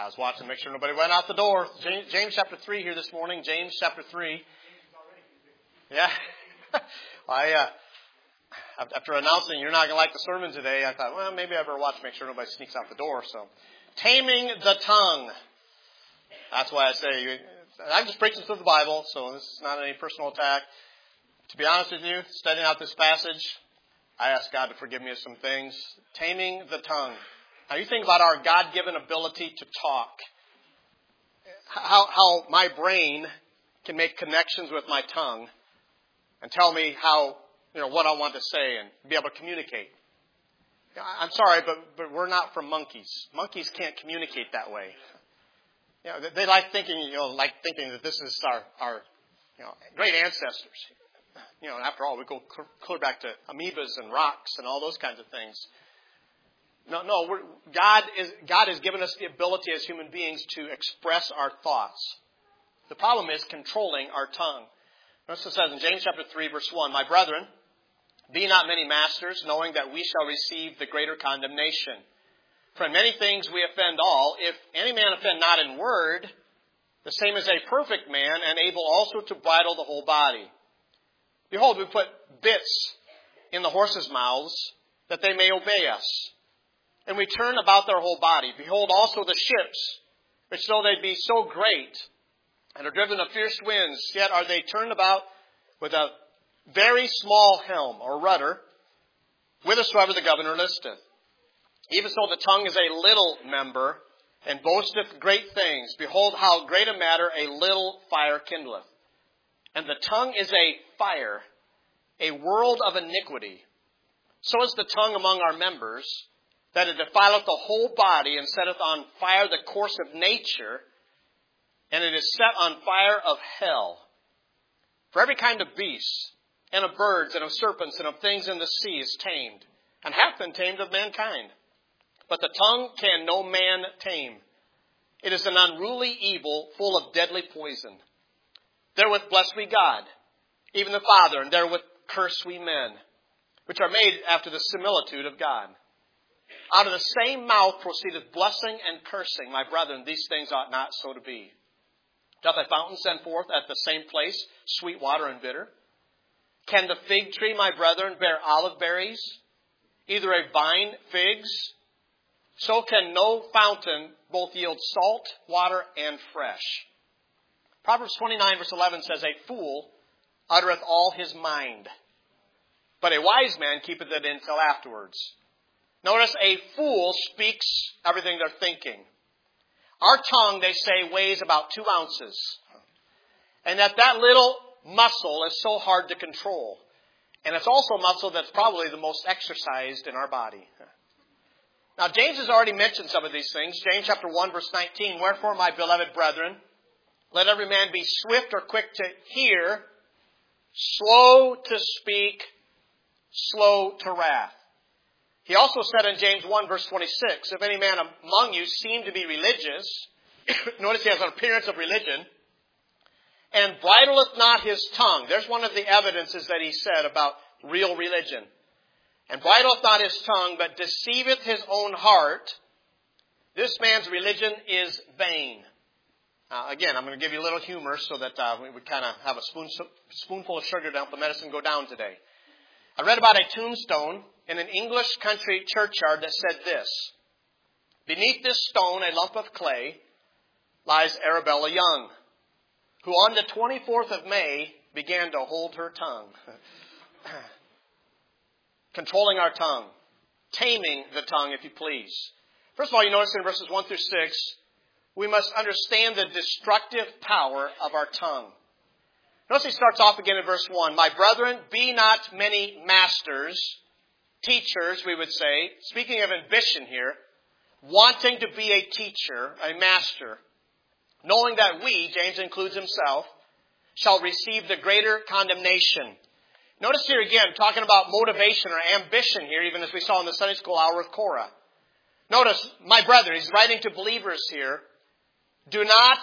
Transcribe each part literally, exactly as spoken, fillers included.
I was watching to make sure nobody went out the door. James, James chapter three here this morning. James chapter three. Yeah. I, uh, after announcing you're not going to like the sermon today, I thought, well, maybe I better watch to make sure nobody sneaks out the door. So, taming the tongue. That's why I say, I'm just preaching through the Bible, so this is not any personal attack. To be honest with you, studying out this passage, I asked God to forgive me of some things. Taming the tongue. Now, you think about our God-given ability to talk. How, how my brain can make connections with my tongue and tell me how, you know, what I want to say and be able to communicate. I'm sorry, but, but we're not from monkeys. Monkeys can't communicate that way. You know, they like thinking, you know, like thinking that this is our, our, you know, great ancestors. You know, after all, we go clear back to amoebas and rocks and all those kinds of things. No, no, we're, God is God has given us the ability as human beings to express our thoughts. The problem is controlling our tongue. Notice it says in James chapter three, verse one, "My brethren, be not many masters, knowing that we shall receive the greater condemnation. For in many things we offend all. If any man offend not in word, the same is a perfect man, and able also to bridle the whole body. Behold, we put bits in the horses' mouths, that they may obey us. And we turn about their whole body. Behold also the ships, which though they be so great, and are driven of fierce winds, yet are they turned about with a very small helm, or rudder, whithersoever the governor listeth. Even so the tongue is a little member, and boasteth great things. Behold how great a matter a little fire kindleth. And the tongue is a fire, a world of iniquity. So is the tongue among our members, that it defileth the whole body, and setteth on fire the course of nature, and it is set on fire of hell. For every kind of beasts, and of birds, and of serpents, and of things in the sea is tamed, and hath been tamed of mankind. But the tongue can no man tame. It is an unruly evil, full of deadly poison. Therewith bless we God, even the Father, and therewith curse we men, which are made after the similitude of God. Out of the same mouth proceedeth blessing and cursing. My brethren, these things ought not so to be. Doth a fountain send forth at the same place sweet water and bitter? Can the fig tree, my brethren, bear olive berries? Either a vine figs? So can no fountain both yield salt, water, and fresh. Proverbs twenty-nine verse eleven says, "A fool uttereth all his mind, but a wise man keepeth it until afterwards." Notice, a fool speaks everything they're thinking. Our tongue, they say, weighs about two ounces. And that that little muscle is so hard to control. And it's also a muscle that's probably the most exercised in our body. Now, James has already mentioned some of these things. James chapter one, verse nineteen, "Wherefore, my beloved brethren, let every man be swift or quick to hear, slow to speak, slow to wrath." He also said in James one, verse twenty-six, "If any man among you seem to be religious," notice he has an appearance of religion, "and bridleth not his tongue." There's one of the evidences that he said about real religion. "And bridleth not his tongue, but deceiveth his own heart, this man's religion is vain." Uh, again, I'm going to give you a little humor so that uh, we would kind of have a spoon, spoonful of sugar to help the medicine go down today. I read about a tombstone in an English country churchyard that said this: "Beneath this stone, a lump of clay, lies Arabella Young, who on the twenty-fourth of May began to hold her tongue." Controlling our tongue. Taming the tongue, if you please. First of all, you notice in verses one through six, we must understand the destructive power of our tongue. Notice he starts off again in verse one. "My brethren, be not many masters," teachers, we would say, speaking of ambition here, wanting to be a teacher, a master, "knowing that we," James includes himself, "shall receive the greater condemnation." Notice here again, talking about motivation or ambition here, even as we saw in the Sunday school hour with Korah. Notice, my brethren, he's writing to believers here, do not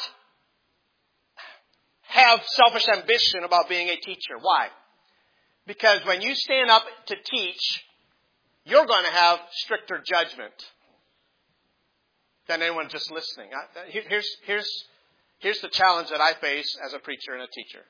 have selfish ambition about being a teacher. Why? Because when you stand up to teach, you're going to have stricter judgment. than anyone just listening. I, here's, here's, here's the challenge that I face as a preacher and a teacher.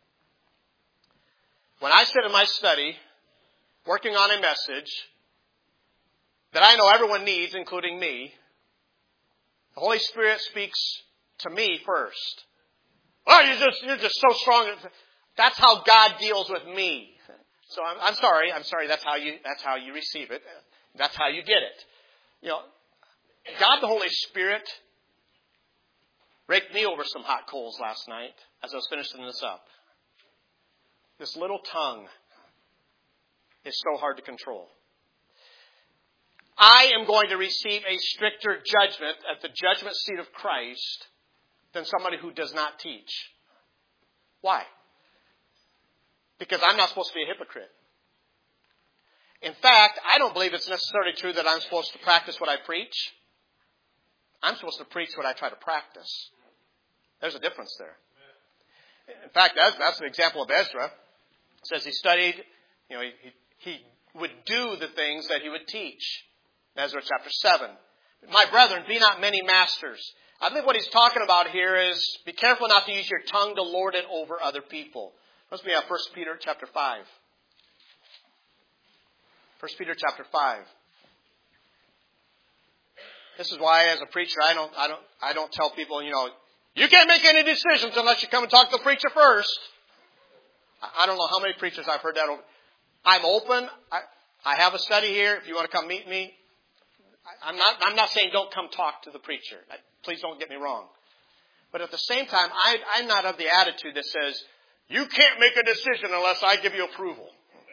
When I sit in my study, working on a message that I know everyone needs, including me, the Holy Spirit speaks to me first. Oh, you're just, you're just so strong. That's how God deals with me. So I'm, I'm sorry. I'm sorry. That's how you, that's how you receive it. That's how you get it. You know, God the Holy Spirit raked me over some hot coals last night as I was finishing this up. This little tongue is so hard to control. I am going to receive a stricter judgment at the judgment seat of Christ than somebody who does not teach. Why? Because I'm not supposed to be a hypocrite. In fact, I don't believe it's necessarily true that I'm supposed to practice what I preach. I'm supposed to preach what I try to practice. There's a difference there. In fact, that's, that's an example of Ezra. It says he studied, you know, he, he would do the things that he would teach. Ezra chapter seven. My brethren, be not many masters. I believe what he's talking about here is be careful not to use your tongue to lord it over other people. Let's be at First Peter chapter five. First Peter chapter five. This is why, as a preacher, I don't, I don't, I don't tell people, you know, you can't make any decisions unless you come and talk to the preacher first. I don't know how many preachers I've heard that over. I'm open. I, I have a study here. If you want to come meet me, I, I'm not. I'm not saying don't come talk to the preacher. I, please don't get me wrong. But at the same time, I, I'm not of the attitude that says you can't make a decision unless I give you approval.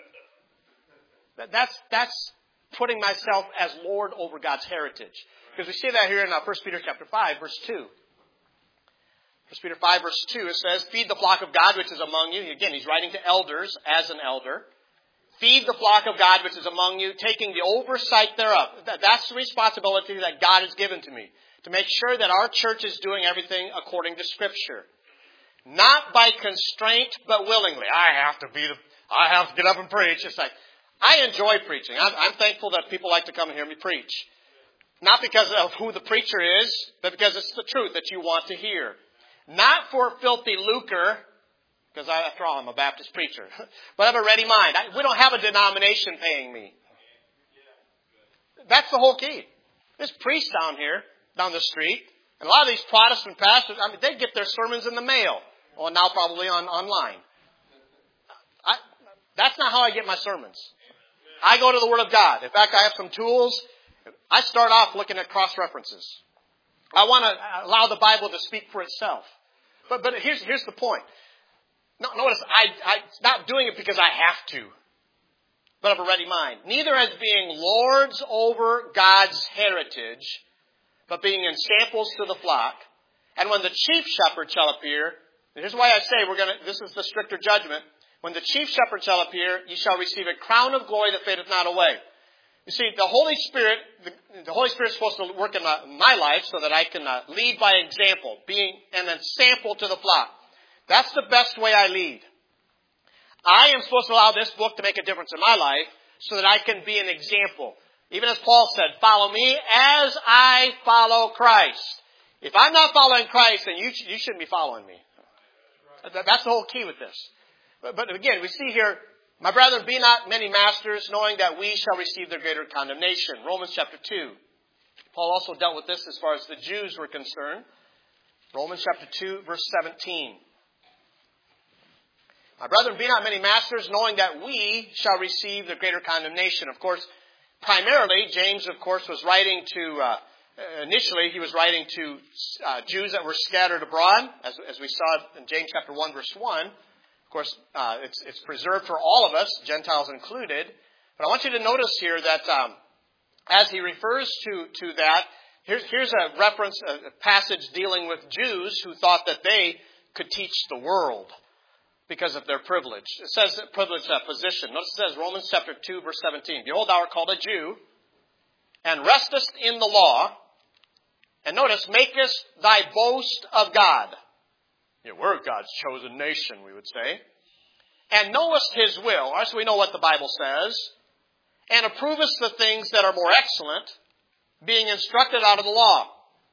That, that's that's putting myself as Lord over God's heritage. Because we see that here in uh, First Peter chapter five, verse two. First Peter five, verse two, it says, feed the flock of God which is among you. Again, he's writing to elders as an elder. Feed the flock of God which is among you, taking the oversight thereof. That's the responsibility that God has given to me. To make sure that our church is doing everything according to Scripture. Not by constraint, but willingly. I have to be the, I have to get up and preach. It's like, I enjoy preaching. I'm, I'm thankful that people like to come and hear me preach. Not because of who the preacher is, but because it's the truth that you want to hear. Not for filthy lucre, because I, after all, I'm a Baptist preacher, but I have a ready mind. I, we don't have a denomination paying me. That's the whole key. There's priests down here, down the street, and a lot of these Protestant pastors, I mean, they get their sermons in the mail, or now probably on online. I, that's not how I get my sermons. I go to the Word of God. In fact, I have some tools. I start off looking at cross-references. I want to allow the Bible to speak for itself. But but here's here's the point. No, notice, I, I'm not doing it because I have to, but of a ready mind. Neither as being lords over God's heritage, but being ensamples to the flock. And when the chief shepherd shall appear, and here's why I say we're going to. This is the stricter judgment. When the chief shepherd shall appear, ye shall receive a crown of glory that fadeth not away. You see, the Holy Spirit, the, the Holy Spirit is supposed to work in my, my life so that I can uh, lead by example, being an example to the flock. That's the best way I lead. I am supposed to allow this book to make a difference in my life so that I can be an example. Even as Paul said, follow me as I follow Christ. If I'm not following Christ, then you, you shouldn't be following me. That's the whole key with this. But, but again, we see here, my brethren, be not many masters, knowing that we shall receive the greater condemnation. Romans chapter two. Paul also dealt with this as far as the Jews were concerned. Romans chapter two, verse seventeen. My brethren, be not many masters, knowing that we shall receive the greater condemnation. Of course, primarily, James, of course, was writing to, uh, initially, he was writing to uh, Jews that were scattered abroad, as, as we saw in James chapter one, verse one. Of course, uh, it's, it's preserved for all of us, Gentiles included. But I want you to notice here that um, as he refers to, to that, here's, here's a reference, a, a passage dealing with Jews who thought that they could teach the world because of their privilege. It says privileged uh, position. Notice it says Romans chapter two, verse seventeen. Behold, thou art called a Jew, and restest in the law, and notice, makest thy boast of God. Yeah, we're God's chosen nation, we would say. And knowest his will, or so we know what the Bible says, and approvest the things that are more excellent, being instructed out of the law.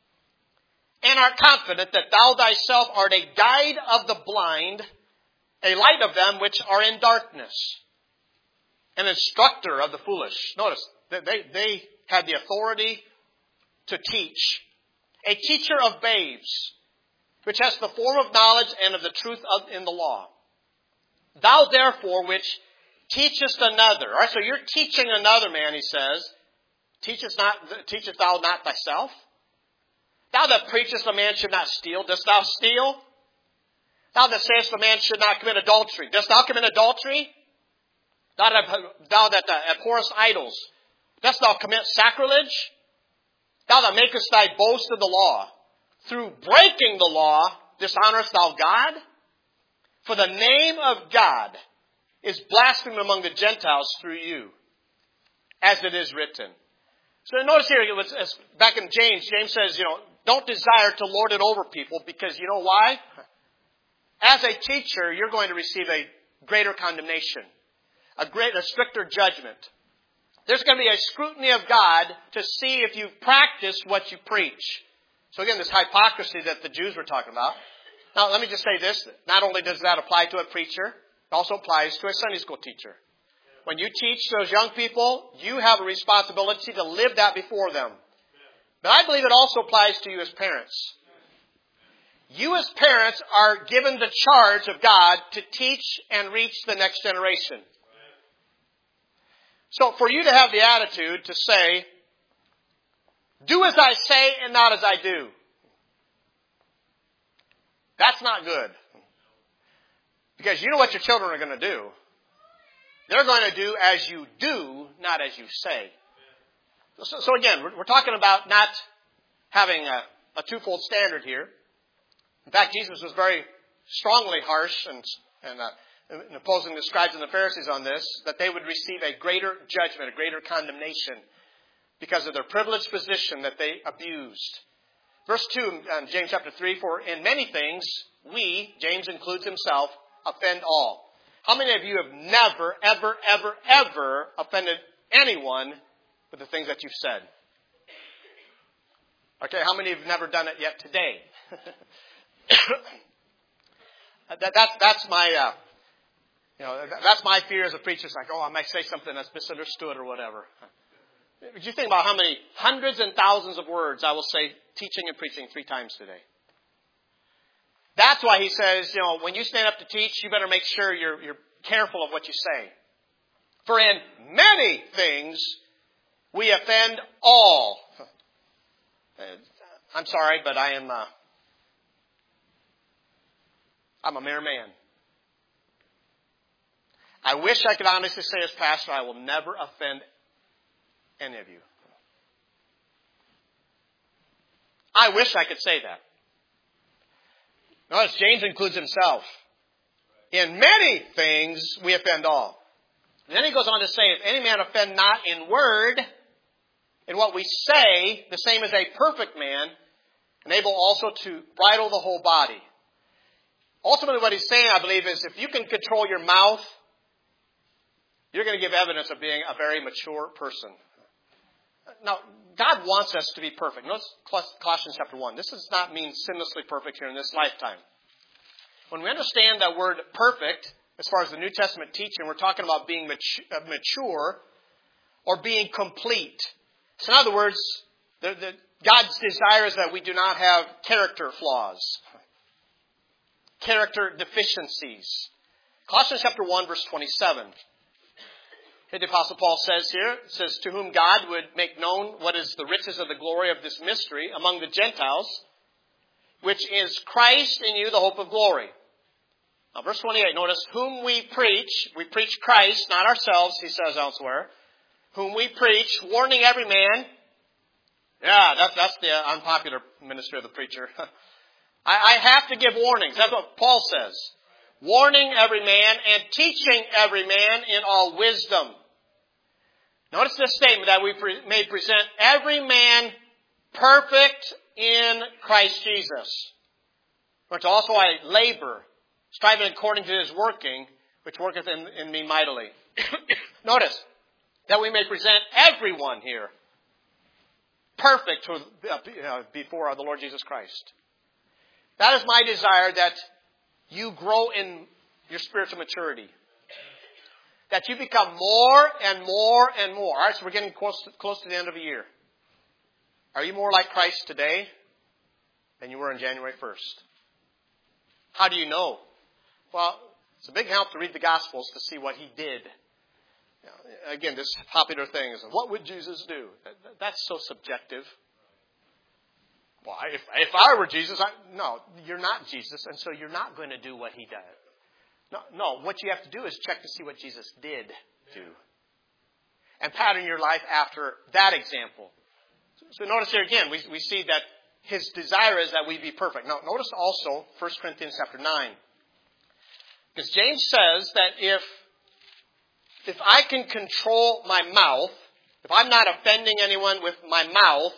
and art confident that thou thyself art a guide of the blind, a light of them which are in darkness, an instructor of the foolish. Notice, they, they had the authority to teach. A teacher of babes, which has the form of knowledge and of the truth of, in the law. Thou therefore which teachest another. All right, so you're teaching another man, he says. Teachest not, teachest thou not thyself? Thou that preachest a man should not steal, dost thou steal? Thou that sayest a man should not commit adultery, dost thou commit adultery? Thou that, thou that abhorrest idols, dost thou commit sacrilege? Thou that makest thy boast of the law, through breaking the law, dishonorest thou God? For the name of God is blasphemed among the Gentiles through you, as it is written. So notice here, it was, as back in James, James says, you know, don't desire to lord it over people, because you know why? As a teacher, you're going to receive a greater condemnation, a great, a stricter judgment. There's going to be a scrutiny of God to see if you've practiced what you preach. So again, this hypocrisy that the Jews were talking about. Now, let me just say this. Not only does that apply to a preacher, it also applies to a Sunday school teacher. When you teach those young people, you have a responsibility to live that before them. But I believe it also applies to you as parents. You as parents are given the charge of God to teach and reach the next generation. So for you to have the attitude to say, do as I say and not as I do, that's not good. Because you know what your children are going to do. They're going to do as you do, not as you say. So, so again, we're, we're talking about not having a, a twofold standard here. In fact, Jesus was very strongly harsh and, and uh, in opposing the scribes and the Pharisees on this, that they would receive a greater judgment, a greater condemnation because of their privileged position that they abused. Verse two, um, James chapter three, for in many things we, James includes himself, offend all. How many of you have never, ever, ever, ever offended anyone with the things that you've said? Okay, how many have never done it yet today? that, that's, that's my, uh, you know, that's my fear as a preacher. It's like, oh, I might say something that's misunderstood or whatever. Would you think about how many hundreds and thousands of words I will say teaching and preaching three times today? That's why he says, you know, when you stand up to teach, you better make sure you're, you're careful of what you say. For in many things we offend all. I'm sorry, but I am, uh, I'm a mere man. I wish I could honestly say as pastor, I will never offend any of you. I wish I could say that. Notice James includes himself. In many things we offend all. And then he goes on to say, if any man offend not in word, in what we say, the same as a perfect man, and able also to bridle the whole body. Ultimately what he's saying, I believe, is if you can control your mouth, you're going to give evidence of being a very mature person. Now, God wants us to be perfect. Notice Colossians chapter one. This does not mean sinlessly perfect here in this lifetime. When we understand that word perfect, as far as the New Testament teaching, we're talking about being mature or being complete. So in other words, the, the, God's desire is that we do not have character flaws, character deficiencies. Colossians chapter one, verse twenty-seven. The Apostle Paul says here, it says, to whom God would make known what is the riches of the glory of this mystery among the Gentiles, which is Christ in you, the hope of glory. Now, verse twenty-eight, notice, whom we preach, we preach Christ, not ourselves, he says elsewhere, whom we preach, warning every man. Yeah, that's, that's the unpopular ministry of the preacher. I, I have to give warnings. That's what Paul says. Warning every man and teaching every man in all wisdom. Notice this statement that we pre- may present every man perfect in Christ Jesus. But also I labor, striving according to his working, which worketh in, in me mightily. Notice that we may present everyone here perfect to, uh, before the Lord Jesus Christ. That is my desire, that you grow in your spiritual maturity. That you become more and more and more. All right, so we're getting close to, close to the end of the year. Are you more like Christ today than you were on January first? How do you know? Well, it's a big help to read the Gospels to see what He did. Again, this popular thing is, what would Jesus do? That's so subjective. Well, if, if I were Jesus, I, no, you're not Jesus, and so you're not going to do what He does. No, no, what you have to do is check to see what Jesus did do. And pattern your life after that example. So notice here again, we, we see that His desire is that we be perfect. Now, notice also First Corinthians chapter nine. Because James says that if If I can control my mouth, if I'm not offending anyone with my mouth,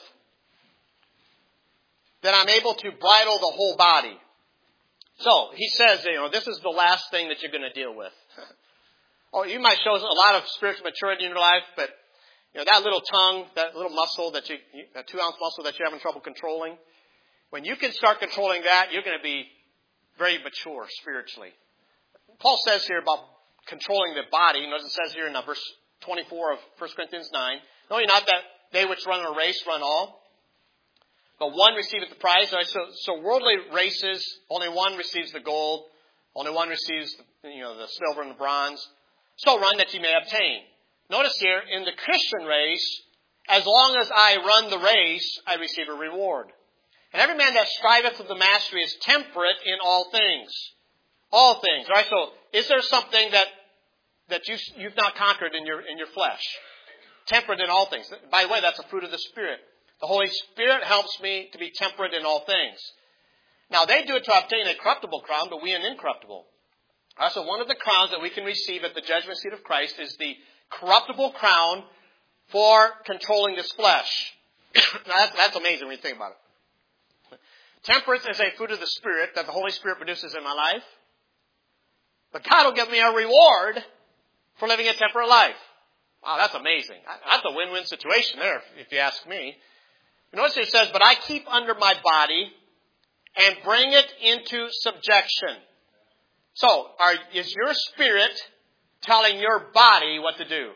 then I'm able to bridle the whole body. So, he says, you know, this is the last thing that you're going to deal with. Oh, you might show a lot of spiritual maturity in your life, but, you know, that little tongue, that little muscle that you, that two ounce muscle that you're having trouble controlling, when you can start controlling that, you're going to be very mature spiritually. Paul says here about controlling the body. Notice it says here in verse twenty-four of First Corinthians nine, know ye not that they which run a race run all, but one receiveth the prize. Right, so, so worldly races, only one receives the gold, only one receives the, you know, the silver and the bronze. So run that ye may obtain. Notice here, in the Christian race, as long as I run the race, I receive a reward. And every man that striveth with the mastery is temperate in all things. All things. Right? So is there something that that you, you've not conquered in your in your flesh? Temperate in all things. By the way, that's a fruit of the Spirit. The Holy Spirit helps me to be temperate in all things. Now, they do it to obtain a corruptible crown, but we an incorruptible. All right, so one of the crowns that we can receive at the judgment seat of Christ is the corruptible crown for controlling this flesh. Now, that's, that's amazing when you think about it. Temperance is a fruit of the Spirit that the Holy Spirit produces in my life. But God will give me a reward for living a temperate life. Wow, that's amazing. That's a win-win situation there, if you ask me. You notice it says, but I keep under my body and bring it into subjection. So, are, is your spirit telling your body what to do?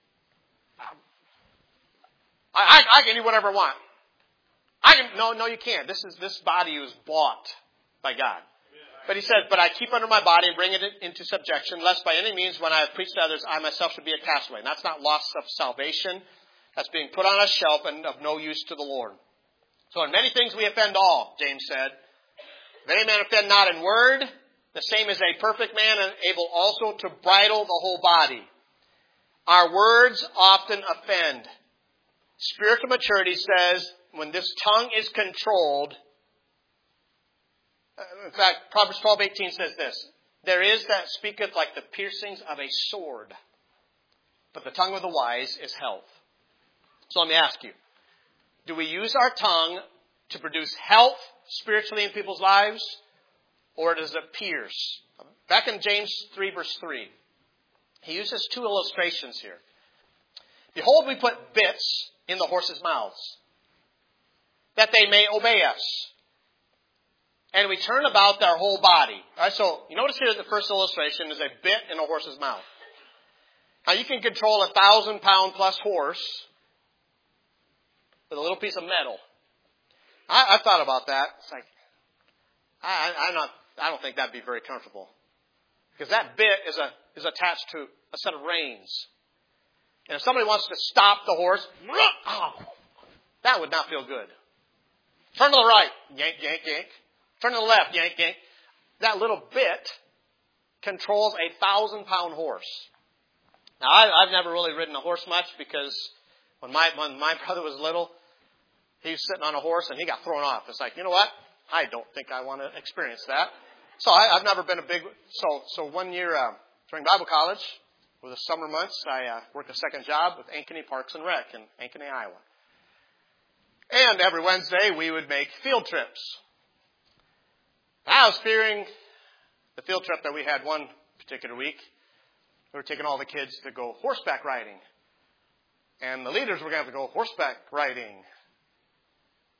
I, I, I can do whatever I want. I can, no, no, you can't. This is this body was bought by God. But he says, but I keep under my body and bring it into subjection, lest by any means when I have preached to others, I myself should be a castaway. And that's not loss of salvation. That's being put on a shelf and of no use to the Lord. So in many things we offend all, James said. If any man offend not in word, the same is a perfect man and able also to bridle the whole body. Our words often offend. Spiritual maturity says when this tongue is controlled, in fact, Proverbs twelve eighteen says this, there is that speaketh like the piercings of a sword, but the tongue of the wise is health. So let me ask you, do we use our tongue to produce health spiritually in people's lives, or does it pierce? Back in James three verse three, he uses two illustrations here. Behold, we put bits in the horses' mouths, that they may obey us. And we turn about their whole body. All right, so you notice here the first illustration is a bit in a horse's mouth. Now you can control a thousand pound plus horse with a little piece of metal. I, I've thought about that. It's like, I, I'm not, I don't think that'd be very comfortable. Because that bit is a, is attached to a set of reins. And if somebody wants to stop the horse, oh, that would not feel good. Turn to the right, yank, yank, yank. Turn to the left, yank, yank. That little bit controls a thousand pound horse. Now, I, I've never really ridden a horse much because when my, when my brother was little, he was sitting on a horse and he got thrown off. It's like, you know what? I don't think I want to experience that. So I, I've never been a big, so, so one year, uh, during Bible college, with the summer months, I uh, worked a second job with Ankeny Parks and Rec in Ankeny, Iowa. And every Wednesday we would make field trips. I was fearing the field trip that we had one particular week. We were taking all the kids to go horseback riding. And the leaders were going to have to go horseback riding.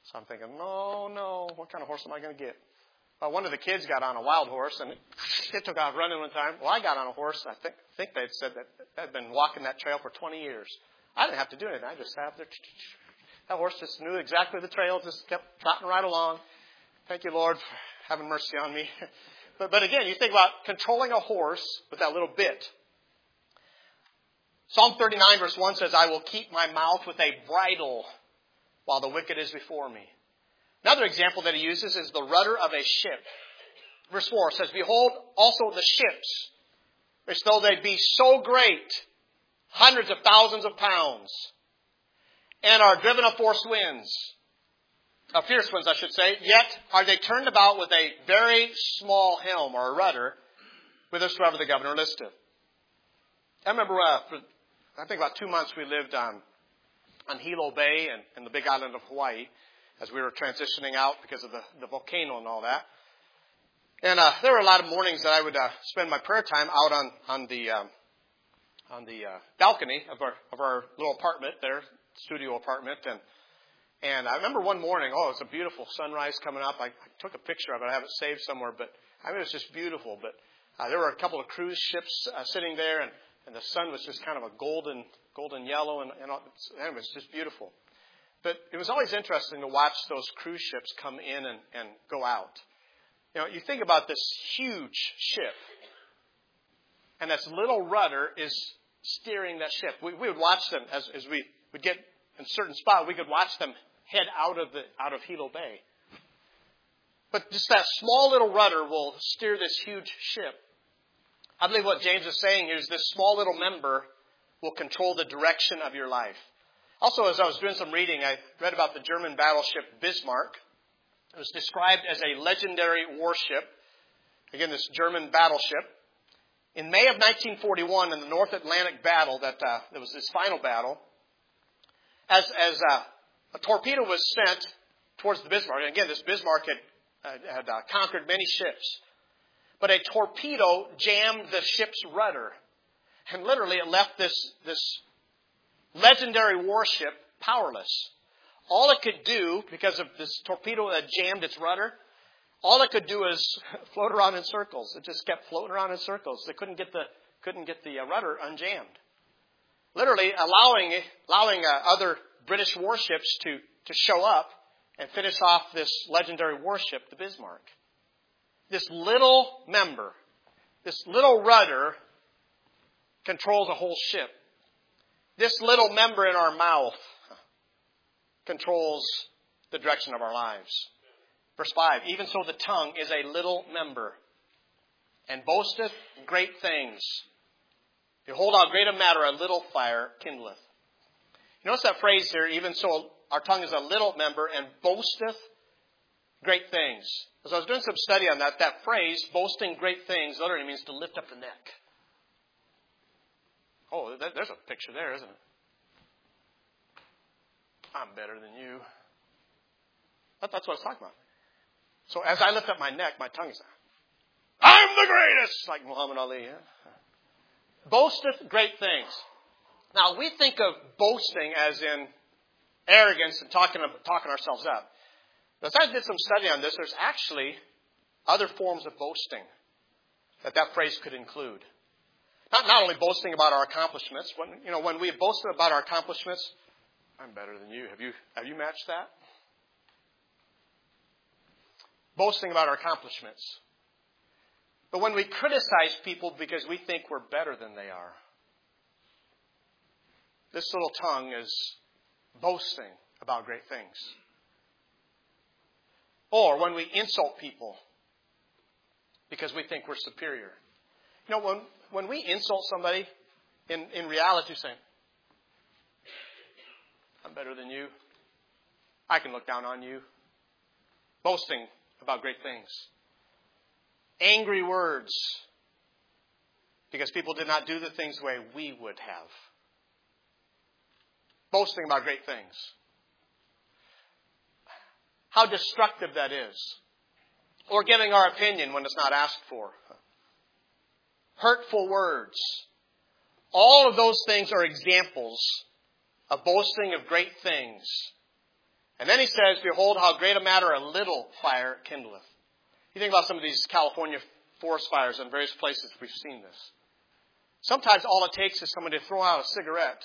So I'm thinking, no, no, what kind of horse am I going to get? Well, one of the kids got on a wild horse, and it, it took off running one time. Well, I got on a horse. I think think they'd said that they'd been walking that trail for twenty years. I didn't have to do anything. I just sat there. That horse just knew exactly the trail, just kept trotting right along. Thank you, Lord, for having mercy on me. But, but again, you think about controlling a horse with that little bit. Psalm thirty-nine verse one says, I will keep my mouth with a bridle while the wicked is before me. Another example that he uses is the rudder of a ship. Verse four says, behold also the ships, which though they be so great, hundreds of thousands of pounds, and are driven of force winds, of fierce winds I should say, yet are they turned about with a very small helm or a rudder, whithersoever the governor listeth. I remember, uh, for, I think about two months we lived on, on Hilo Bay and, and the big island of Hawaii as we were transitioning out because of the, the volcano and all that. And uh, there were a lot of mornings that I would uh, spend my prayer time out on, on the um, on the uh, balcony of our of our little apartment there, studio apartment. And and I remember one morning, oh, it was a beautiful sunrise coming up. I, I took a picture of it. I have it saved somewhere, but I mean, it was just beautiful. But uh, there were a couple of cruise ships uh, sitting there, and, and the sun was just kind of a golden golden yellow, and, and it was just beautiful. But it was always interesting to watch those cruise ships come in and, and go out. You know, you think about this huge ship, and this little rudder is steering that ship. We, we would watch them as, as we would get in a certain spot. We could watch them head out of the out of Hilo Bay. But just that small little rudder will steer this huge ship. I believe what James is saying here is this small little member will control the direction of your life. Also, as I was doing some reading, I read about the German battleship Bismarck. It was described as a legendary warship. Again, this German battleship. In May of nineteen forty-one, in the North Atlantic battle, that uh, there was this final battle, as as uh, a torpedo was sent towards the Bismarck. And again, this Bismarck had uh, had uh, conquered many ships, but a torpedo jammed the ship's rudder, and literally it left this this legendary warship powerless. All it could do, because of this torpedo that jammed its rudder, all it could do is float around in circles. It just kept floating around in circles. They couldn't get the couldn't get the uh, rudder unjammed. Literally allowing allowing uh, other British warships to to show up and finish off this legendary warship, the Bismarck. This little member, this little rudder, controls a whole ship. This little member in our mouth controls the direction of our lives. Verse five, even so the tongue is a little member, and boasteth great things. Behold, how great a matter a little fire kindleth. You notice that phrase here, even so our tongue is a little member, and boasteth great things. As I was doing some study on that, that phrase, boasting great things, literally means to lift up the neck. Oh, there's a picture there, isn't it? I'm better than you. That's what I was talking about. So as I lift up my neck, my tongue is, I'm the greatest, like Muhammad Ali. Yeah? Boasteth great things. Now, we think of boasting as in arrogance and talking talking ourselves up. But as I did some study on this, there's actually other forms of boasting that that phrase could include. Not, not only boasting about our accomplishments. When, you know, when we boast about our accomplishments, I'm better than you. Have you have you matched that? Boasting about our accomplishments. But when we criticize people because we think we're better than they are, this little tongue is boasting about great things. Or when we insult people because we think we're superior. You know, when, when we insult somebody, in, in reality, we say, I'm better than you. I can look down on you. Boasting about great things. Angry words because people did not do the things the way we would have. Boasting about great things. How destructive that is. Or giving our opinion when it's not asked for. Hurtful words. All of those things are examples of boasting of great things And then he says, behold, how great a matter a little fire kindleth. You think about some of these California forest fires in various places, we've seen this. Sometimes all it takes is someone to throw out a cigarette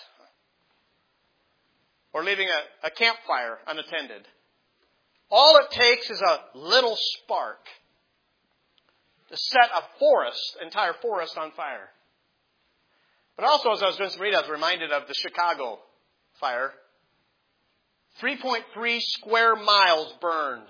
or leaving a, a campfire unattended. All it takes is a little spark to set a forest, entire forest on fire. But also, as I was doing some reading, I was reminded of the Chicago fire. three point three square miles burned.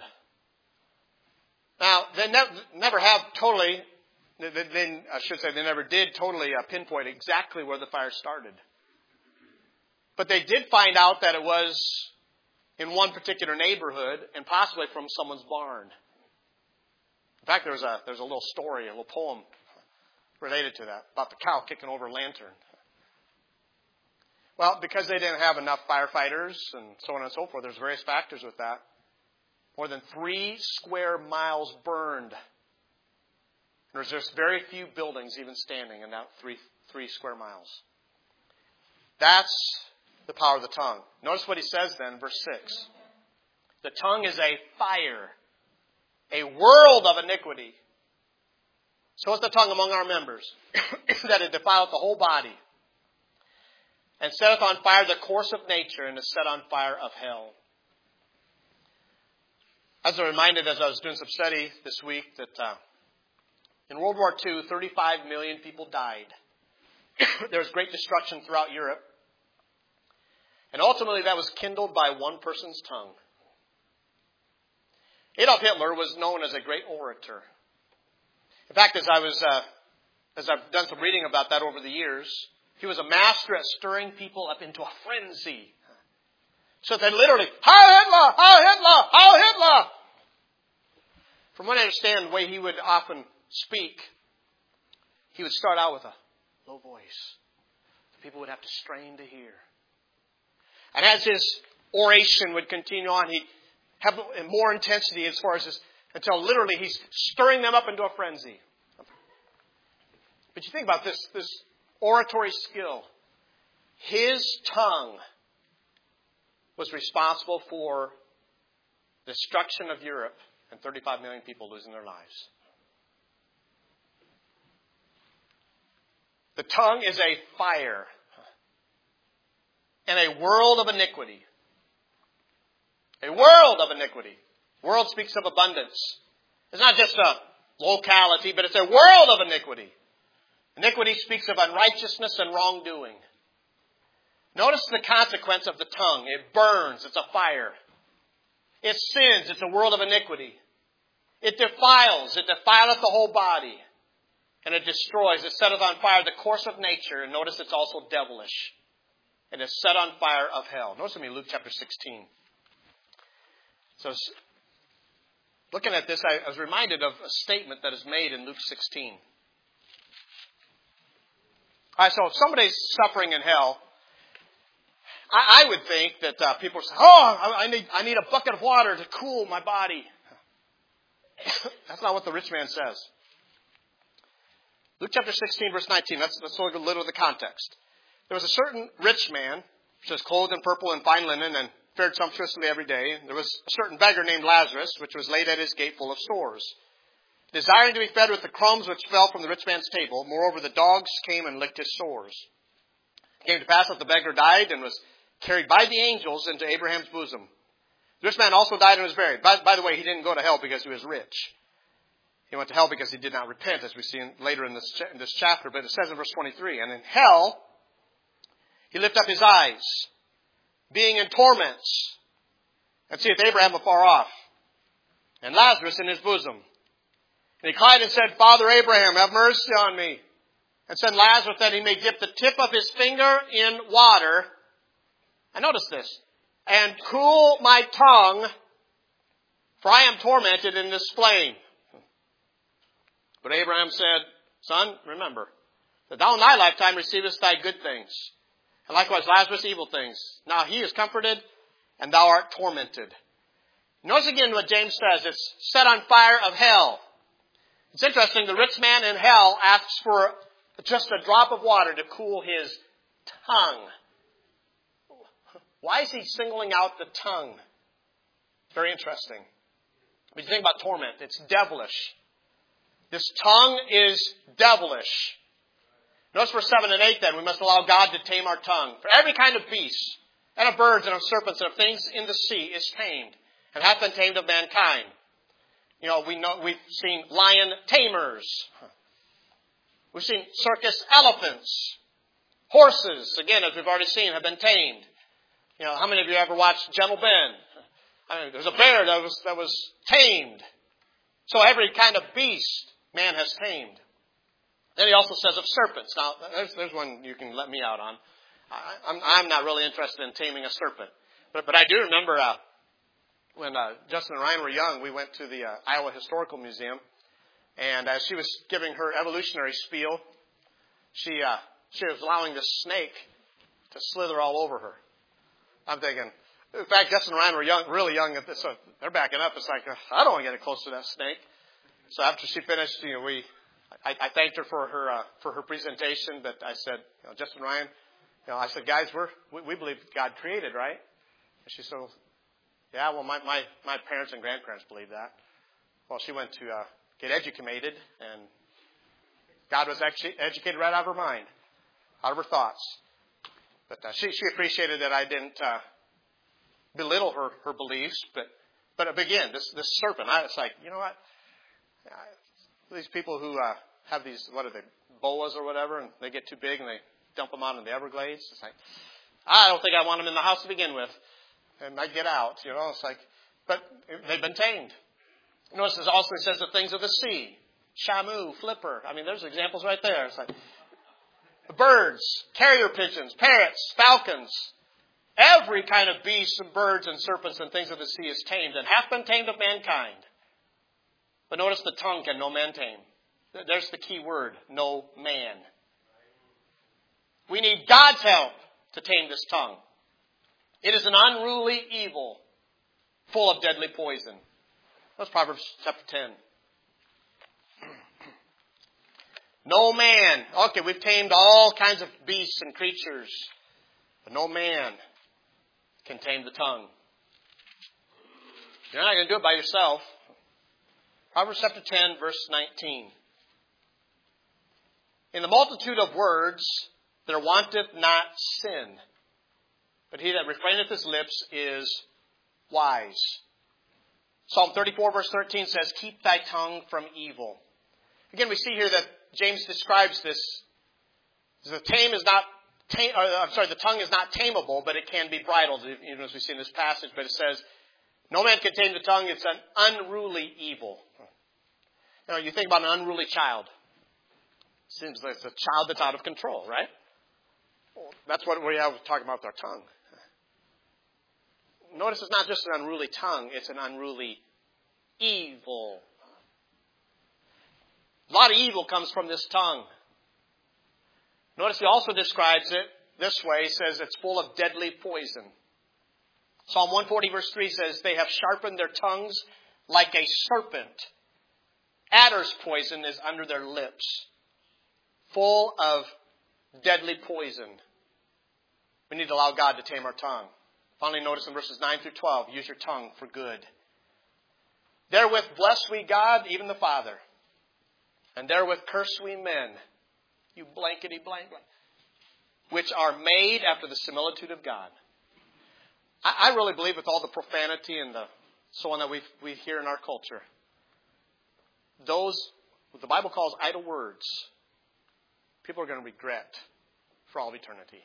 Now, they never, never have totally, they, they, I should say they never did totally uh, pinpoint exactly where the fire started. But they did find out that it was in one particular neighborhood and possibly from someone's barn. In fact, there was a, there was a little story, a little poem related to that about the cow kicking over a lantern. Well, because they didn't have enough firefighters and so on and so forth, there's various factors with that. More than three square miles burned. There's just very few buildings even standing in that three, three square miles. That's the power of the tongue. Notice what he says then in verse six. The tongue is a fire, a world of iniquity. So is the tongue among our members, that it defileth the whole body, and setteth on fire the course of nature, and is set on fire of hell. I was reminded as I was doing some study this week that uh, in World War Two, thirty-five million people died. There was great destruction throughout Europe. And ultimately that was kindled by one person's tongue. Adolf Hitler was known as a great orator. In fact, as I was, uh, as I've done some reading about that over the years, he was a master at stirring people up into a frenzy. So they literally, Heil Hitler! Heil Hitler! Heil Hitler! From what I understand, the way he would often speak, he would start out with a low voice. The people would have to strain to hear. And as his oration would continue on, he'd have more intensity as far as this, until literally he's stirring them up into a frenzy. But you think about this, this oratory skill. His tongue was responsible for the destruction of Europe and thirty-five million people losing their lives. The tongue is a fire and a world of iniquity. A world of iniquity. World speaks of abundance. It's not just a locality, but it's a world of iniquity. Iniquity speaks of unrighteousness and wrongdoing. Notice the consequence of the tongue. It burns. It's a fire. It sins. It's a world of iniquity. It defiles. It defileth the whole body. And it destroys. It setteth on fire the course of nature. And notice it's also devilish. And is set on fire of hell. Notice with me Luke chapter sixteen. So, looking at this, I was reminded of a statement that is made in Luke sixteen. All right, so if somebody's suffering in hell, I, I would think that uh, people say, oh, I need, I need a bucket of water to cool my body. That's not what the rich man says. Luke chapter sixteen, verse nineteen. Let's, let's look a little at the context. There was a certain rich man, which was clothed in purple and fine linen and fared sumptuously every day. There was a certain beggar named Lazarus, which was laid at his gate full of sores, desiring to be fed with the crumbs which fell from the rich man's table. Moreover, the dogs came and licked his sores. It came to pass that the beggar died and was carried by the angels into Abraham's bosom. The rich man also died and was buried. By, by the way, he didn't go to hell because he was rich. He went to hell because he did not repent, as we see in, later in this, in this chapter. But it says in verse twenty-three, and in hell he lifted up his eyes, being in torments, and seeth Abraham afar off, and Lazarus in his bosom. And he cried and said, Father Abraham, have mercy on me, and send Lazarus that he may dip the tip of his finger in water. And notice this, and cool my tongue, for I am tormented in this flame. But Abraham said, Son, remember that thou in thy lifetime receivest thy good things, and likewise Lazarus evil things. Now he is comforted, and thou art tormented. Notice again what James says. It's set on fire of hell. It's interesting. The rich man in hell asks for just a drop of water to cool his tongue. Why is he singling out the tongue? Very interesting. When you think about torment, it's devilish. This tongue is devilish. Notice verse seven and eight then. We must allow God to tame our tongue. For every kind of beast, and of birds, and of serpents, and of things in the sea is tamed, and hath been tamed of mankind. You know, we know, we've seen lion tamers. We've seen circus elephants. Horses, again, as we've already seen, have been tamed. You know, how many of you ever watched Gentle Ben? I mean, there's a bear that was, that was tamed. So every kind of beast man has tamed. Then he also says of serpents. Now, there's, there's one you can let me out on. I, I'm, I'm not really interested in taming a serpent. But, but I do remember uh, when uh, Justin and Ryan were young, we went to the uh, Iowa Historical Museum. And as she was giving her evolutionary spiel, she uh, she was allowing the snake to slither all over her. I'm thinking, in fact, Justin and Ryan were young, really young at this, so they're backing up. It's like, I don't want to get close to that snake. So after she finished, you know, we, I, I thanked her for her uh, for her presentation. But I said, you know, Justin and Ryan, you know, I said, guys, we're we, we believe God created, right? And she said, yeah, well, my my my parents and grandparents believe that. Well, she went to uh, get educated, and God was actually educated right out of her mind, out of her thoughts. But uh, she she appreciated that I didn't uh, belittle her her beliefs. But but again, this this serpent, I was like, you know what? I, these people who uh, have these, what are they, boas or whatever, and they get too big and they dump them out in the Everglades. It's like, I don't think I want them in the house to begin with, and I get out. You know, it's like, but they've been tamed. Notice it also says the things of the sea, shamu, flipper. I mean, there's examples right there. It's like birds, carrier pigeons, parrots, falcons. Every kind of beast and birds and serpents and things of the sea is tamed and hath been tamed of mankind. But notice the tongue can no man tame. There's the key word, no man. We need God's help to tame this tongue. It is an unruly evil, full of deadly poison. That's Proverbs chapter ten. No man. Okay, we've tamed all kinds of beasts and creatures, but no man can tame the tongue. You're not going to do it by yourself. Proverbs chapter ten, verse nineteen. In the multitude of words there wanteth not sin, but he that refraineth his lips is wise. Psalm thirty-four, verse thirteen says, keep thy tongue from evil. Again, we see here that James describes this. The tame is not, tame, or, I'm sorry, the tongue is not tameable, but it can be bridled, even as we see in this passage. But it says, no man can tame the tongue. It's an unruly evil. You know, you think about an unruly child. It seems like it's a child that's out of control, right? That's what we have talking about with our tongue. Notice it's not just an unruly tongue, it's an unruly evil. A lot of evil comes from this tongue. Notice he also describes it this way. He says it's full of deadly poison. Psalm one forty verse three says, they have sharpened their tongues like a serpent. Adder's poison is under their lips. Full of deadly poison. We need to allow God to tame our tongue. Finally, notice in verses nine through twelve, use your tongue for good. Therewith bless we God, even the Father. And therewith curse we men, you blankety blank, blank, which are made after the similitude of God. I, I really believe with all the profanity and the so on that we we hear in our culture, those, what the Bible calls idle words, people are going to regret for all of eternity.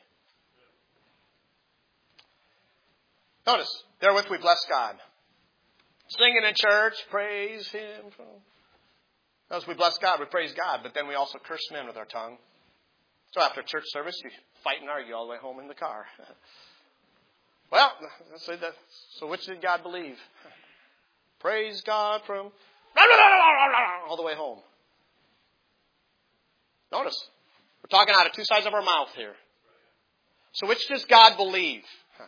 Notice, therewith we bless God. Singing in church, praise Him. Notice we bless God, we praise God, but then we also curse men with our tongue. So after church service, you fight and argue all the way home in the car. Well, so which did God believe? Praise God from all the way home. Notice, we're talking out of two sides of our mouth here. So which does God believe?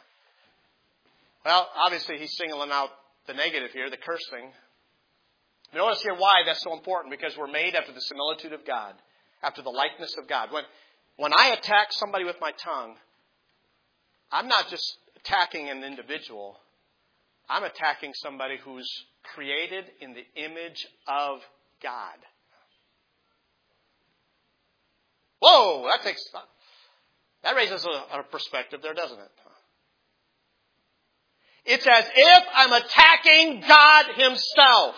Well, obviously he's singling out the negative here, the cursing. Notice here why that's so important, because we're made after the similitude of God, after the likeness of God. When, when I attack somebody with my tongue, I'm not just attacking an individual. I'm attacking somebody who's created in the image of God. Whoa, that takes, that raises a, a perspective there, doesn't it? It's as if I'm attacking God Himself.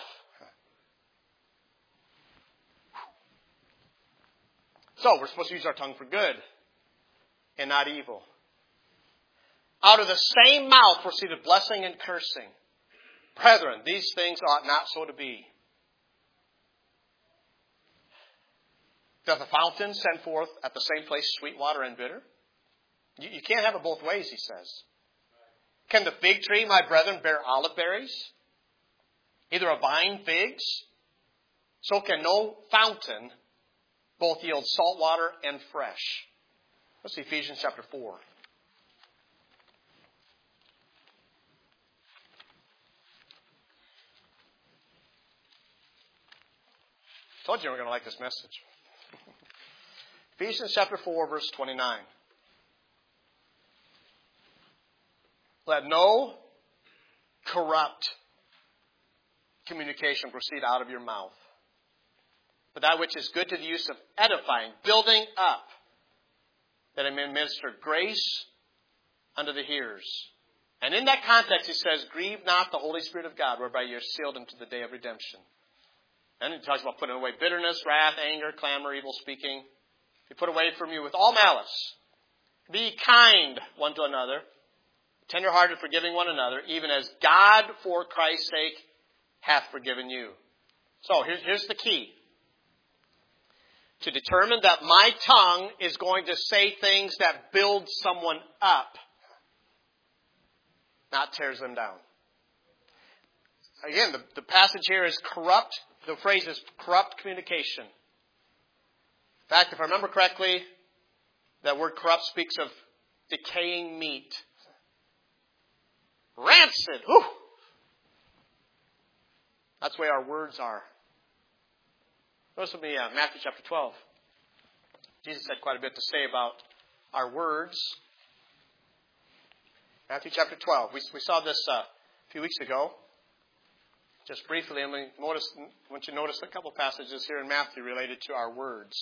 So, we're supposed to use our tongue for good and not evil. Out of the same mouth proceeded blessing and cursing. Brethren, these things ought not so to be. Doth a fountain send forth at the same place sweet water and bitter? You, you can't have it both ways, he says. Can the fig tree, my brethren, bear olive berries? Either a vine figs? So can no fountain both yield salt water and fresh. Let's see Ephesians chapter four. Told you we were going to like this message. Ephesians chapter four, verse twenty-nine. Let no corrupt communication proceed out of your mouth, but that which is good to the use of edifying, building up, that it may minister grace unto the hearers. And in that context, he says, grieve not the Holy Spirit of God, whereby you are sealed unto the day of redemption. And he talks about putting away bitterness, wrath, anger, clamor, evil speaking. Be put away from you with all malice. Be kind one to another, tenderhearted, forgiving one another, even as God, for Christ's sake, hath forgiven you. So here's, here's the key. To determine that my tongue is going to say things that build someone up, not tears them down. Again, the, the passage here is corrupt. The phrase is corrupt communication. In fact, if I remember correctly, that word corrupt speaks of decaying meat. Rancid. Whew. That's the way our words are. Notice with me uh, Matthew chapter twelve. Jesus had quite a bit to say about our words. Matthew chapter twelve. We, we saw this uh, a few weeks ago. Just briefly, and we notice, I want you to notice a couple passages here in Matthew related to our words.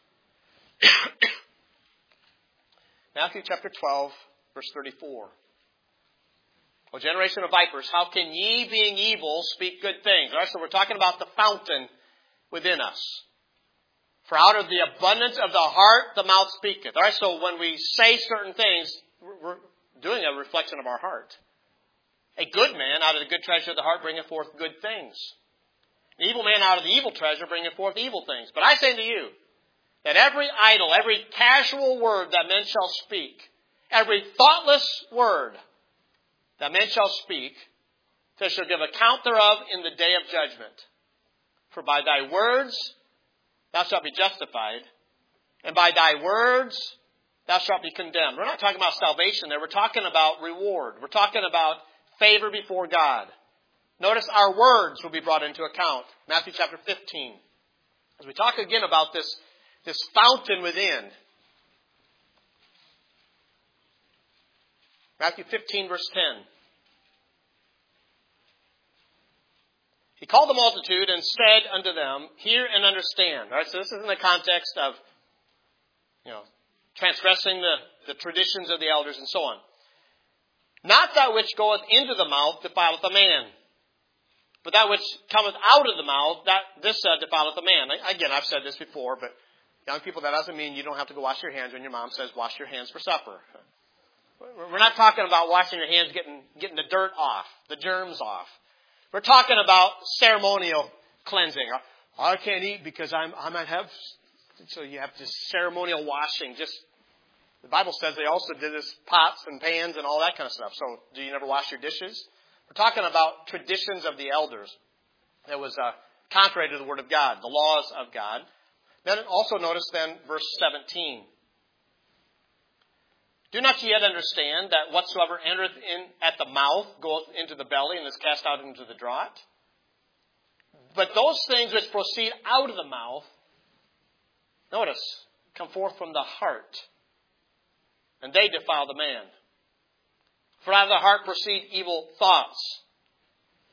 Matthew chapter twelve, verse thirty-four. O generation of vipers, how can ye, being evil, speak good things? All right, so we're talking about the fountain within us. For out of the abundance of the heart, the mouth speaketh. All right, so when we say certain things, we're doing a reflection of our heart. A good man out of the good treasure of the heart bringeth forth good things. An evil man out of the evil treasure bringeth forth evil things. But I say to you, that every idle, every casual word that men shall speak, every thoughtless word that men shall speak, they shall give account thereof in the day of judgment. For by thy words thou shalt be justified, and by thy words thou shalt be condemned. We're not talking about salvation there. We're talking about reward. We're talking about favor before God. Notice our words will be brought into account. Matthew chapter fifteen. As we talk again about this, this fountain within. Matthew fifteen, verse ten. He called the multitude and said unto them, hear and understand. All right, so this is in the context of, you know, transgressing the, the traditions of the elders and so on. Not that which goeth into the mouth defileth a man, but that which cometh out of the mouth, that this uh, defileth a man. Again, I've said this before, but young people, that doesn't mean you don't have to go wash your hands when your mom says wash your hands for supper. We're not talking about washing your hands, getting getting the dirt off, the germs off. We're talking about ceremonial cleansing. I can't eat because I'm, I might have, so you have this ceremonial washing. Just the Bible says they also did this pots and pans and all that kind of stuff. So do you never wash your dishes? We're talking about traditions of the elders. That was uh, contrary to the Word of God, the laws of God. Then also notice then verse seventeen. Do not ye yet understand that whatsoever entereth in at the mouth goeth into the belly and is cast out into the draught? But those things which proceed out of the mouth, notice, come forth from the heart, and they defile the man. For out of the heart proceed evil thoughts,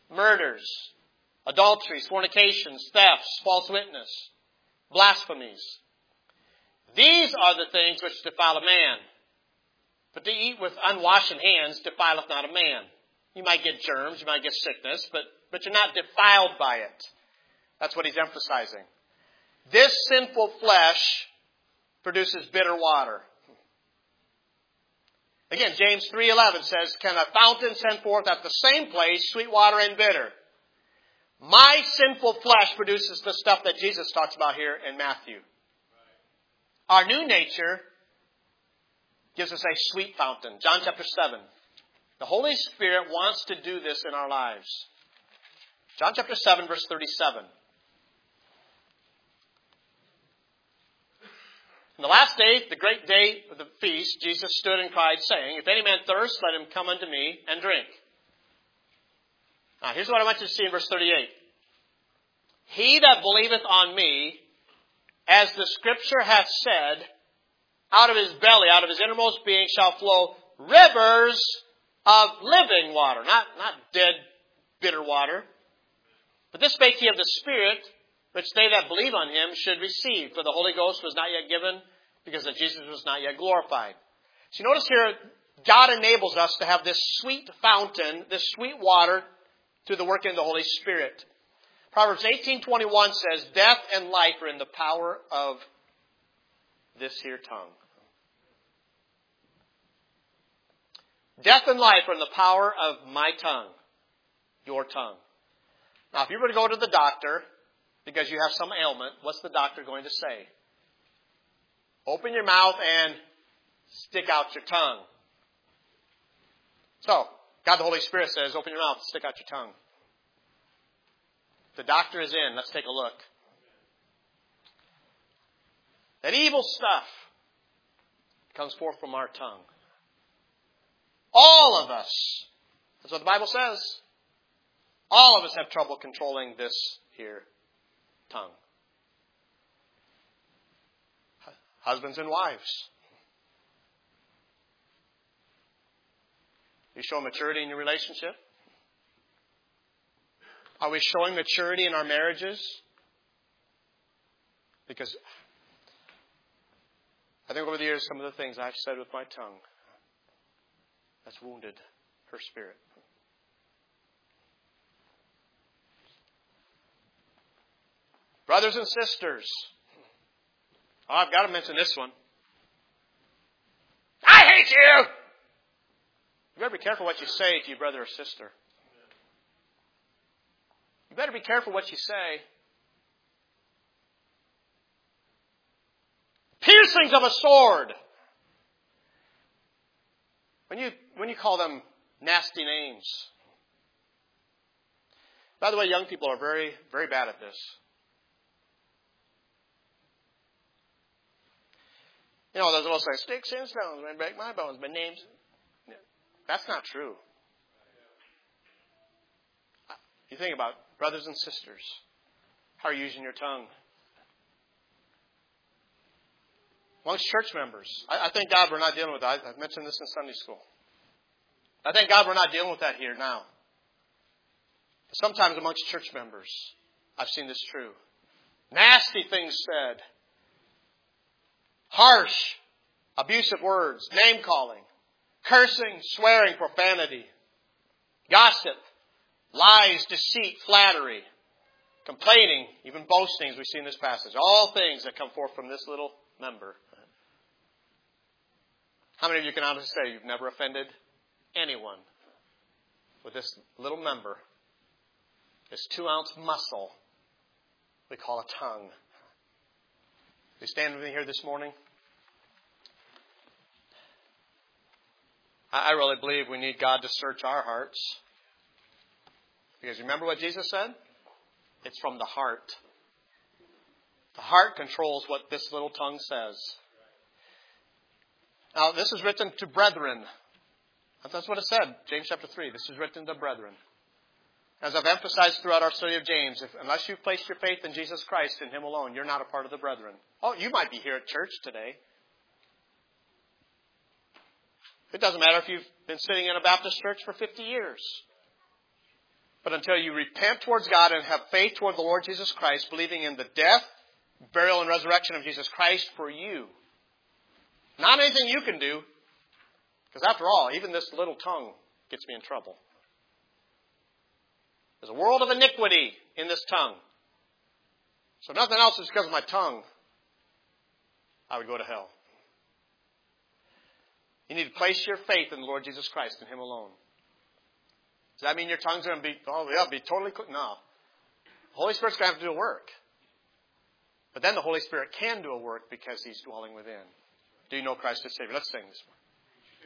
murders, adulteries, fornications, thefts, false witness, blasphemies. These are the things which defile a man. But to eat with unwashed hands defileth not a man. You might get germs, you might get sickness, but, but you're not defiled by it. That's what he's emphasizing. This sinful flesh produces bitter water. Again, James three eleven says, can a fountain send forth at the same place sweet water and bitter? My sinful flesh produces the stuff that Jesus talks about here in Matthew. Our new nature gives us a sweet fountain. John chapter seven. The Holy Spirit wants to do this in our lives. John chapter seven, verse thirty-seven. In the last day, the great day of the feast, Jesus stood and cried, saying, if any man thirst, let him come unto me and drink. Now, here's what I want you to see in verse thirty-eight. He that believeth on me, as the Scripture hath said, out of his belly, out of his innermost being, shall flow rivers of living water. Not, not dead, bitter water. But this spake he of the Spirit, which they that believe on him should receive. For the Holy Ghost was not yet given, because that Jesus was not yet glorified. So you notice here, God enables us to have this sweet fountain, this sweet water, through the working of the Holy Spirit. Proverbs eighteen twenty-one says, death and life are in the power of this here tongue. Death and life are in the power of my tongue, your tongue. Now, if you were to go to the doctor because you have some ailment, what's the doctor going to say? Open your mouth and stick out your tongue. So, God the Holy Spirit says, open your mouth and stick out your tongue. The doctor is in. Let's take a look. That evil stuff comes forth from our tongue. All of us. That's what the Bible says. All of us have trouble controlling this here tongue. Husbands and wives. You show maturity in your relationship? Are we showing maturity in our marriages? Because I think over the years, some of the things I've said with my tongue that's wounded her spirit. Brothers and sisters. Oh, I've got to mention this one. I hate you! You better be careful what you say to your brother or sister. You better be careful what you say. Piercings of a sword. When you, when you call them nasty names. By the way, young people are very, very bad at this. You know, those little say, sticks and stones may break my bones, but names. That's not true. You think about brothers and sisters. How are you using your tongue? Amongst church members. I, I thank God we're not dealing with that. I, I've mentioned this in Sunday school. I thank God we're not dealing with that here now. Sometimes amongst church members, I've seen this true. Nasty things said. Harsh, abusive words, name-calling, cursing, swearing, profanity, gossip, lies, deceit, flattery, complaining, even boasting, as we see in this passage. All things that come forth from this little member. How many of you can honestly say you've never offended anyone with this little member, this two-ounce muscle we call a tongue? You stand with me here this morning? I really believe we need God to search our hearts. Because remember what Jesus said? It's from the heart. The heart controls what this little tongue says. Now, this is written to brethren. That's what it said, James chapter three. This is written to brethren. As I've emphasized throughout our study of James, if, unless you've placed your faith in Jesus Christ and Him alone, you're not a part of the brethren. Oh, you might be here at church today. It doesn't matter if you've been sitting in a Baptist church for fifty years. But until you repent towards God and have faith toward the Lord Jesus Christ, believing in the death, burial, and resurrection of Jesus Christ for you. Not anything you can do. Because after all, even this little tongue gets me in trouble. There's a world of iniquity in this tongue. So if nothing else is because of my tongue, I would go to hell. You need to place your faith in the Lord Jesus Christ and Him alone. Does that mean your tongue's going to be, oh, yeah, be totally clean? No. The Holy Spirit's going to have to do a work. But then the Holy Spirit can do a work because He's dwelling within. Do you know Christ as Savior? Let's sing this one.